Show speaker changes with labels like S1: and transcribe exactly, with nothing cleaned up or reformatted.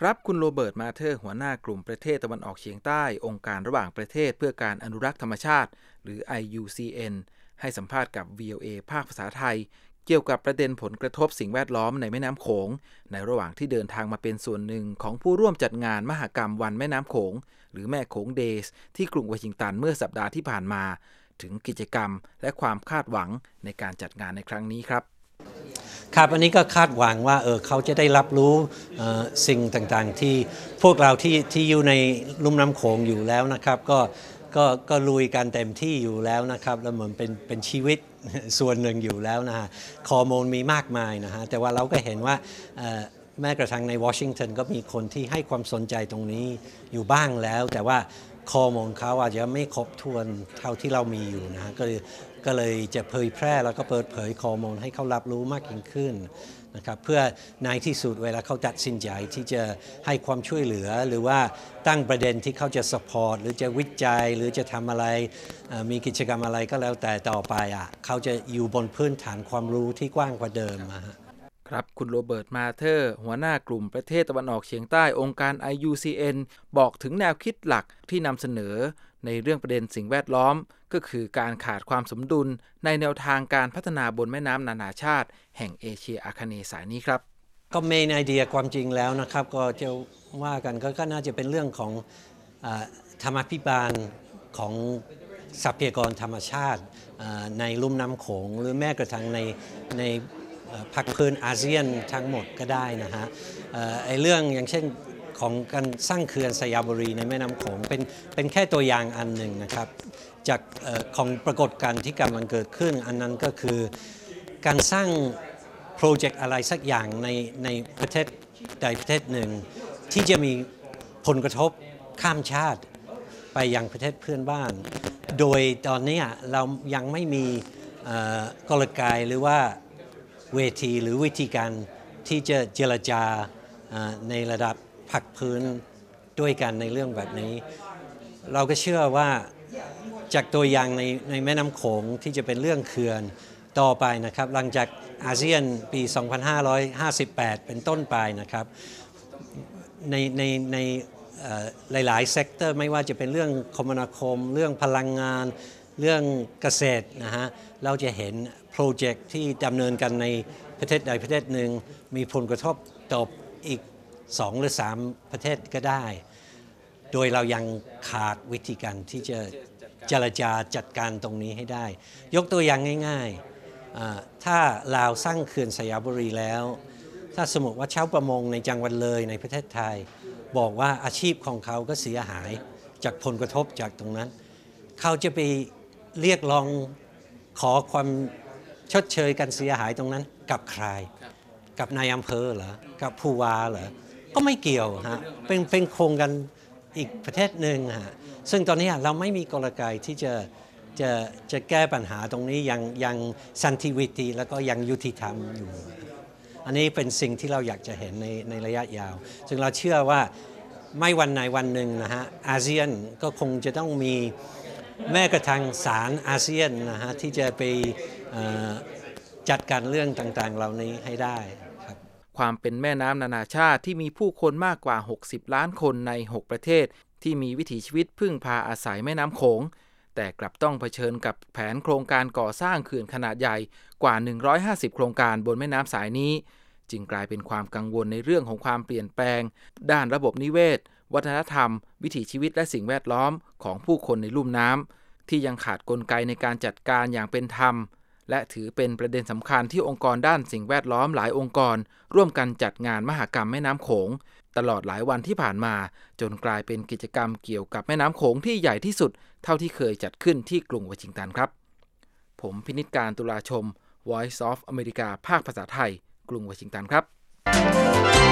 S1: ครับคุณโรเบิร์ตมาเธอร์หัวหน้ากลุ่มประเทศตะวันออกเฉียงใต้องค์การระหว่างประเทศเพื่อการอนุรักษ์ธรรมชาติหรือ ไอ ยู ซี เอ็น ให้สัมภาษณ์กับ วี โอ เอ ภาคภาษาไทยเกี่ยวกับประเด็นผลกระทบสิ่งแวดล้อมในแม่น้ำโขงในระหว่างที่เดินทางมาเป็นส่วนหนึ่งของผู้ร่วมจัดงานมหกรรมวันแม่น้ำโขงหรือแม่โขงเดย์ที่กรุงวอชิงตันเมื่อสัปดาห์ที่ผ่านมาถึงกิจกรรมและความคาดหวังในการจัดงานในครั้งนี้ครับ
S2: ครับอันนี้ก็คาดหวังว่าเออเขาจะได้รับรู้สิ่งต่างๆที่พวกเราที่ที่อยู่ในลุ่มน้ำโขงอยู่แล้วนะครับก็ก็ก็ลุยกันเต็มที่อยู่แล้วนะครับแล้วเหมือนเป็นเป็นชีวิตส่วนหนึ่งอยู่แล้วนะฮะฮอร์โมนมีมากมายนะฮะแต่ว่าเราก็เห็นว่าแม้กระทั่งในวอชิงตันก็มีคนที่ให้ความสนใจตรงนี้อยู่บ้างแล้วแต่ว่าข้อมูลเขาอาจจะไม่ครบถ้วนเท่าที่เรามีอยู่นะฮะก็เลยก็เลยจะเผยแพร่แล้วก็เปิดเผยข้อมูลให้เขารับรู้มากยิ่งขึ้นนะครับเพื่อในที่สุดเวลาเขาตัดสินใจที่จะให้ความช่วยเหลือหรือว่าตั้งประเด็นที่เขาจะ support หรือจะวิจัยหรือจะทำอะไรมีกิจกรรมอะไรก็แล้วแต่ต่อไปอ่ะเขาจะอยู่บนพื้นฐานความรู้ที่กว้างกว่าเดิม
S1: ครับคุณโรเบิร์ตมาเธอร์หัวหน้ากลุ่มประเทศตะวันออกเฉียงใต้องค์การ ไอ ยู ซี เอ็น บอกถึงแนวคิดหลักที่นำเสนอในเรื่องประเด็นสิ่งแวดล้อมก็คือการขาดความสมดุลในแนวทางการพัฒนาบนแม่น้ำนานาชาติแห่งเอเชียอาคเนย์สายนี้ครับ
S2: ก็เมนไอเดียความจริงแล้วนะครับก็จะว่ากันก็น่าจะเป็นเรื่องของธรรมาภิบาลของทรัพยากรธรรมชาติในลุ่มน้ำโขงหรือแม้กระทั่งในในภาคพื้นอาเซียนทั้งหมดก็ได้นะฮะไอ้เรื่องอย่างเช่นของการสร้างเขื่อนสยามบุรีในแม่น้ำโขงเป็นเป็นแค่ตัวอย่างอันหนึ่งนะครับจากของปรากฏการณ์ที่กำลังเกิดขึ้นอันนั้นก็คือการสร้างโปรเจกต์อะไรสักอย่างในในประเทศใดประเทศหนึ่งที่จะมีผลกระทบข้ามชาติไปยังประเทศเพื่อนบ้านโดยตอนนี้เรายังไม่มีกลไกหรือว่าเวทีหรือวิธีการที่จะเจรจาในระดับภาคพื้นด้วยกันในเรื่องแบบนี้เราก็เชื่อว่าจากตัวอย่างในในแม่น้ำโขงที่จะเป็นเรื่องเขื่อนต่อไปนะครับหลังจากอาเซียนปี สองพันห้าร้อยห้าสิบแปด เป็นต้นไปนะครับในในในหลายๆเซกเตอร์ไม่ว่าจะเป็นเรื่องคมนาคมเรื่องพลังงานเรื่องเกษตรนะฮะเราจะเห็นโปรเจกต์ที่ดำเนินกันในประเทศใดประเทศหนึ่งมีผลกระทบต่ออีกสองหรือสามประเทศก็ได้โดยเรายังขาดวิธีการที่จะเจรจาจัดการตรงนี้ให้ได้ยกตัวอย่างง่ายๆถ้าลาวสร้างเขื่อนสยามบุรีแล้วถ้าสมมติว่าชาวประมงในจังหวัดเลยในประเทศไทยบอกว่าอาชีพของเขาก็เสียหายจากผลกระทบจากตรงนั้นเขาจะไปเรียกร้องขอความชดเชยการเสียหายตรงนั้นกับใครกับนายอำเภอเหรอกับผู้ว่าเหรอก็ไม่เกี่ยวฮะเป็นเป็นโครงกันอีกประเทศหนึ่งฮะซึ่งตอนนี้เราไม่มีกลไกที่จะจะจะแก้ปัญหาตรงนี้ยังยังสันติวิธีแล้วก็ยังยุติธรรมอยู่อันนี้เป็นสิ่งที่เราอยากจะเห็นในในระยะยาวซึ่งเราเชื่อว่าไม่วันไหนวันหนึ่งนะฮะอาเซียนก็คงจะต้องมีแม้กระทั่งศาลอาเซียนนะฮะที่จะไปจัดการเรื่องต่างๆเหล่านี้ให้ได้ครับ
S1: ความเป็นแม่น้ำนานาชาติที่มีผู้คนมากกว่าหกสิบล้านคนในหกประเทศที่มีวิถีชีวิตพึ่งพาอาศัยแม่น้ำโขงแต่กลับต้องเผชิญกับแผนโครงการก่อสร้างเขื่อนขนาดใหญ่กว่าหนึ่งร้อยห้าสิบโครงการบนแม่น้ำสายนี้จึงกลายเป็นความกังวลในเรื่องของความเปลี่ยนแปลงด้านระบบนิเวศวัฒนธรรมวิถีชีวิตและสิ่งแวดล้อมของผู้คนในลุ่มน้ำที่ยังขาดกลไกในการจัดการอย่างเป็นธรรมและถือเป็นประเด็นสำคัญที่องค์กรด้านสิ่งแวดล้อมหลายองค์กรร่วมกันจัดงานมหกรรมแม่น้ำโขงตลอดหลายวันที่ผ่านมาจนกลายเป็นกิจกรรมเกี่ยวกับแม่น้ำโขงที่ใหญ่ที่สุดเท่าที่เคยจัดขึ้นที่กรุงวอชิงตันครับผมพินิจการตุลาชม Voice of America ภาคภาษาไทยกรุงวอชิงตันครับ